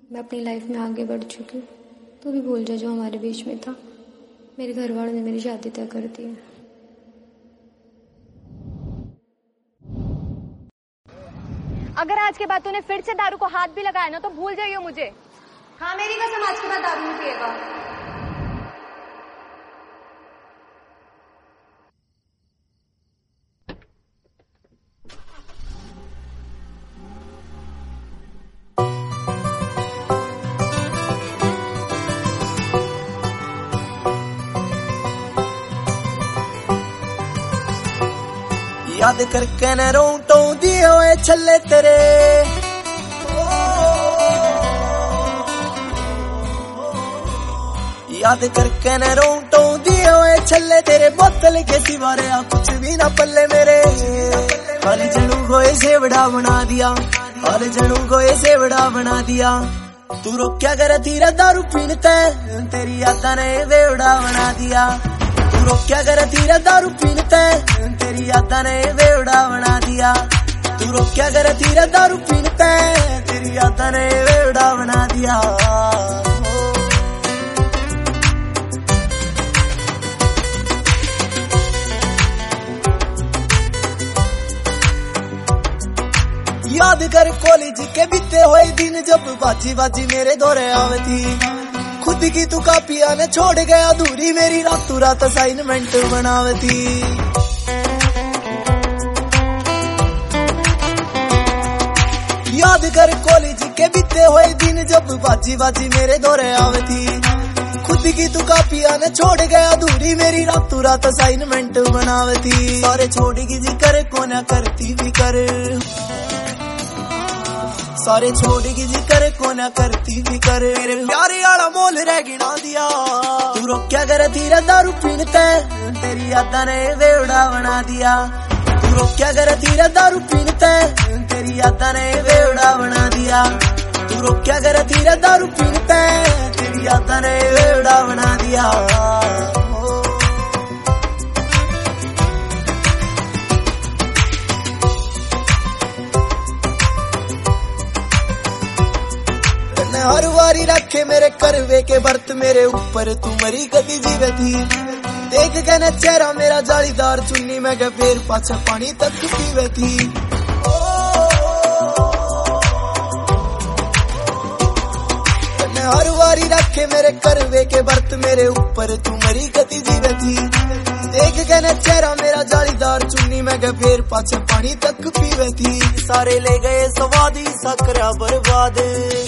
मैं अपनी लाइफ में आगे बढ़ चुकी हूँ। तो भी भूल जा जो हमारे बीच में था। मेरे घर वालों ने मेरी शादी तय कर दी है। अगर आज के बाद तूने फिर से दारू को हाथ भी लगाया ना तो भूल जाइयो मुझे। हाँ मेरी कसम, आज के बाद दारू नहीं पिएगा। याद करके न रोटों दिए हुए छल्ले तेरे, याद करके न रोटों दिए हुए छल्ले तेरे। बोतल के सिवारे कुछ भी ना पल्ले मेरे। हर जनू को ऐसे बड़ा बना दिया, हर जनू को ऐसे बड़ा बना दिया। तू रोक्या कर धीरे दारू पीनते, तेरी यादा ने बेवड़ा बना दिया। तू रोक्या कर धीरे दारू पीनते, तेरी यादा ने बेवड़ा बना दिया। तू रोक्या कर धीरे दारू पीनते, तेरी यादा ने बेवड़ा बना दिया। याद कर कॉलेज के बीते हुए दिन, जब बाजी बाजी मेरे दौरे आवे थी। खुद की तू कापिया ने छोड़ गया अधूरी, मेरी रातों रात असाइनमेंट बनावे थी। याद कर कॉलेज के बीते हुए दिन, जब बाजी बाजी मेरे दौरे आवे थी। खुद की तू कापिया ने छोड़ गया अधूरी, मेरी रातों रात असाइनमेंट बनावे थी। सारे छोड़ की जी कर को ना करती भी कर, सारे छोड़ की जी कर को ना करती भी कर। मेरे प्यारे आला मोल रह गिना दिया। तू रोक्या कर धीरे दारू पीनते, तेरी यादा ने बेवड़ा बना दिया। तू रोक्या कर धीरे दारू पीनते, तेरी यादा ने बेवड़ा बना दिया। तू रोक्या कर धीरे दारू पीनते, तेरी यादा ने बेवड़ा बना दिया। हर वारी रखे मेरे करवे के बर्त, मेरे ऊपर तू मरी कदी जीवे थी। देख के न चेहरा मेरा जालीदार चुन्नी, मैं के पैर पाछे पानी तक पीवे थी। हर वारी रखे मेरे करवे के बर्त, मेरे ऊपर तू मरी कदी जीवे थी। देख के न चेहरा मेरा जालीदार चुन्नी, मैं के पैर पाछे पानी तक पीवे थी। सारे ले गए स्वादी सकरा बर्बाद,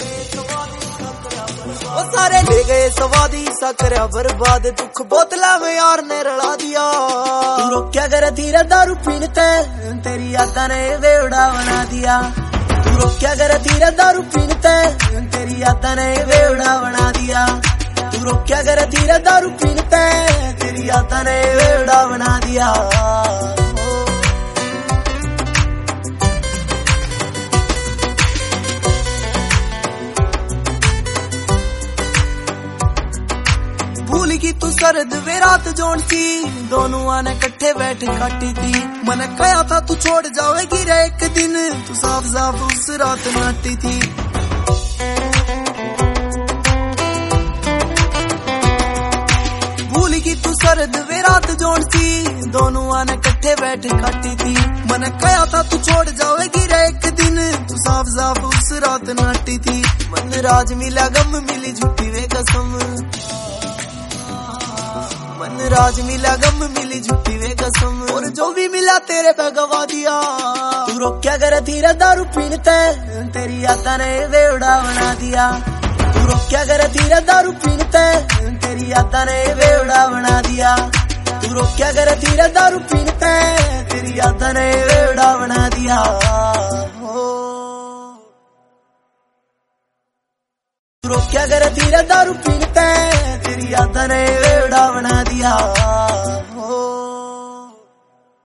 वो सारे ले गए स्वादी सकरा बर्बाद। दुख बोतला में यार ने रला दिया। तू रोक्या कर धीरे दारू पीनते, तेरी यादा ने बेवड़ा बना दिया। तू रोक्या कर धीरे दारू पीनते, तेरी यादा ने बेवड़ा बना दिया। तू रोक्या कर धीरे दारू पीनते, तेरी यादा ने बेवड़ा बना दिया। भूल की तू सरद वे रात जोन थी, दोनों आने कट्ठे बैठ काटी थी। मन कहा था तू छोड़ जावेगी रे एक दिन, तू साफ साफ उस रात नाटी थी। भूल की तू सरद वे रात जोन थी, दोनों आने कट्ठे बैठ काटी थी। मन कहा था तू छोड़ जावेगी रे एक दिन, तू साफ साफ उस रात नाटी थी। मन राज मिला गम मिली झूठी वे कसम, मन राज मिला गम मिली झूठी वे कसम। और जो भी मिला तेरे पे गवा दिया। तू रोक्या कर धीरे दारू पीनते, तेरी यादा ने बेवड़ा बना दिया। तू रोक्या कर धीरे दारू पीनते, तेरी यादा ने बेवड़ा बना दिया। तू रोक्या कर धीरे दारू पीनते, तेरी यादा ने बेवड़ा बना दिया। तू रोक्या कर धीरे दारू पीनते, तेरी यादा ने बेवड़ा बना दिया।